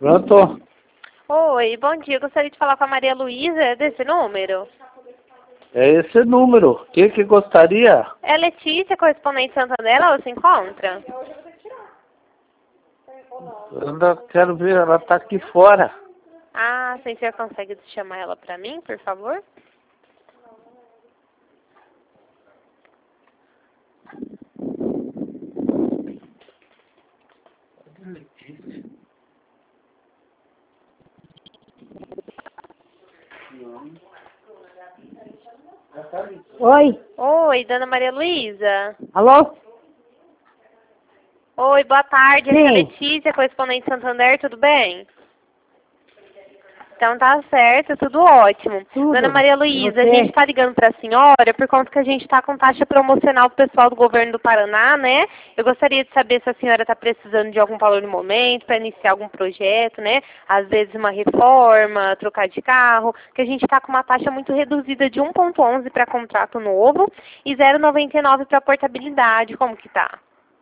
Pronto? Oi, bom dia. Eu gostaria de falar com a Maria Luísa, é desse número? É esse número. O que gostaria? É Letícia, correspondente Santander, ela se encontra? Eu ainda quero ver, ela tá aqui fora. Ah, sim, você consegue chamar ela pra mim, por favor? Oi, Oi, dona Maria Luísa. alô? Oi, boa tarde. Aqui é a Sim. Letícia, correspondente Santander, tudo bem? Então tá certo, tudo ótimo. Tudo. Dona Maria E Luísa, a você? gente tá ligando pra senhora por conta que a gente tá com taxa promocional pro pessoal do governo do Paraná, né? Eu gostaria de saber se a senhora tá precisando de algum valor no momento para iniciar algum projeto, né? Às vezes uma reforma, trocar de carro, que a gente tá com uma taxa muito reduzida de 1,11 para contrato novo e 0,99 para portabilidade. Como que tá?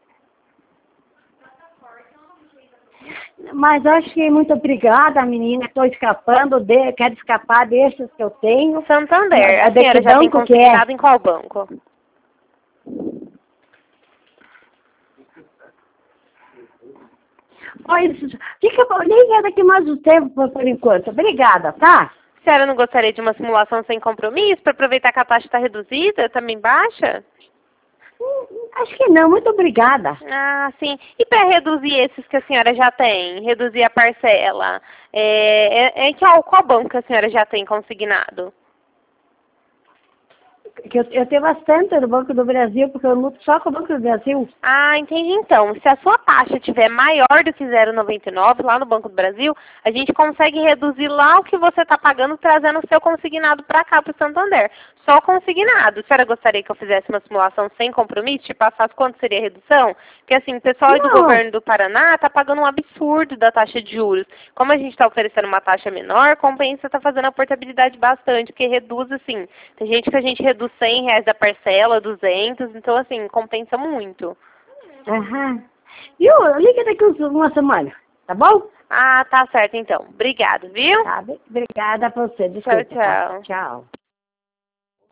Mas eu acho que muito obrigada, menina. Estou escapando, quero escapar desses que eu tenho. Santander, a De que senhora já tem banco que é? consignado em qual banco? Oi, liga daqui mais um tempo por enquanto. Obrigada, tá? A senhora não gostaria de uma simulação sem compromisso para aproveitar que a taxa está reduzida, também baixa? Acho que não, muito obrigada. Ah, sim. E para reduzir esses que a senhora já tem, reduzir a parcela, qual banco que a senhora já tem consignado? Que eu tenho bastante no Banco do Brasil, porque eu luto só com o Banco do Brasil. Ah, entendi então. Se a sua taxa estiver maior do que 0,99 lá no Banco do Brasil, a gente consegue reduzir lá o que você está pagando, trazendo o seu consignado para cá, para o Santander. Só o consignado. A senhora gostaria que eu fizesse uma simulação sem compromisso, te passasse quanto seria a redução? Porque assim, o pessoal do Não. governo do Paraná está pagando um absurdo da taxa de juros. Como a gente está oferecendo uma taxa menor, compensa estar fazendo a portabilidade bastante, porque reduz assim. Tem gente que a gente reduz R$100 da parcela, 200, então assim, compensa muito. Aham. Viu? Liga daqui uma semana, tá bom? Ah, tá certo então. Obrigado, viu? Tá, obrigada pra você. Tchau, Desculpa, tá? tchau. Tchau.